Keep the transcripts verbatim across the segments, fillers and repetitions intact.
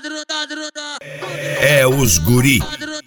É os guri.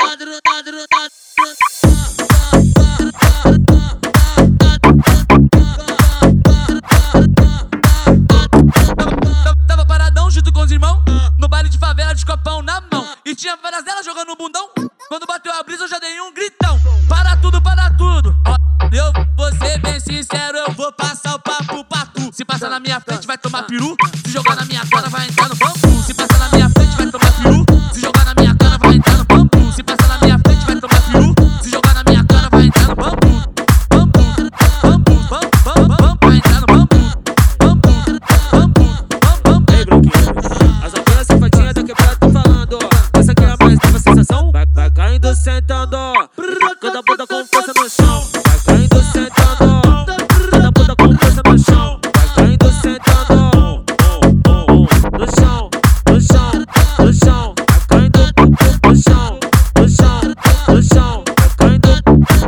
Tava paradão junto com os irmãos, no baile de favela de copão na mão. E tinha várias delas jogando um bundão. Quando bateu a brisa eu já dei um gritão. Para tudo, para tudo. Eu vou ser bem sincero, eu vou passar o papo pra tu. Se passar na minha frente vai tomar peru. Se jogar na minha cara vai entrar no bambu. Se passar na minha frente vai tomar peru. Se jogar na minha cara vai entrar no bambu. Se passar na minha frente vai tomar peru. Se jogar na minha cara vai entrar no bambu. Bambu, bambu, bambu, bambu, vai entrar no bambu. Bambu, bambu, bambu. Ei, bloqueiro, as aldeas safadinhas da quebrada tô falando. Essa aqui é a mais nova sensação. Vai, vai caindo sentando. Cada bunda com força no chão. Vai caindo sentando. Cada bunda com força no chão. Vai caindo sentando. No chão, no chão, no chão. Vai caindo no chão, no chão, no chão. Vai caindo.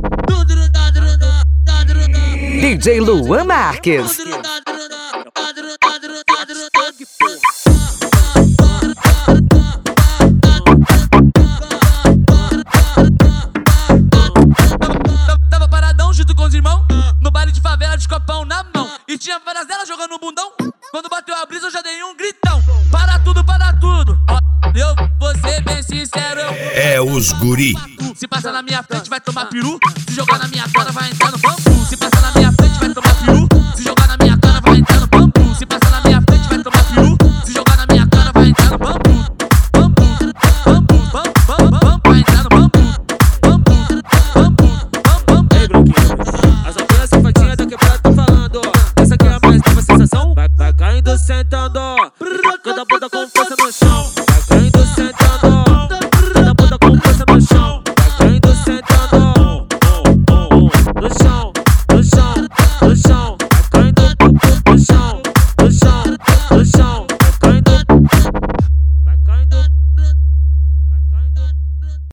D J Luan Marques. Tava paradão junto com os irmãos, no baile de favela de copão na mão. E tinha várias delas jogando um bundão. Quando bateu a brisa eu já dei um gritão. Para tudo, para tudo. Eu vou ser bem sincero, eu É os guri. se passar na minha frente vai tomar peru. Se jogar na minha cara vai entrar no bambu. Se passar na minha frente vai tomar peru. Se jogar na minha cara vai entrar no bambu. Se passar na minha frente vai tomar peru. Se jogar na minha cara vai entrar no bambu. Bambu, bambu, bambu, bambu, vai entrar no bambu. Bambu, bambu, bambu. Ei, bloqueiro, as aldeas safadinhas da quebrada tô falando. Essa aqui é a mais nova sensação. Vai, vai caindo sentando. Cada bunda com força no chão.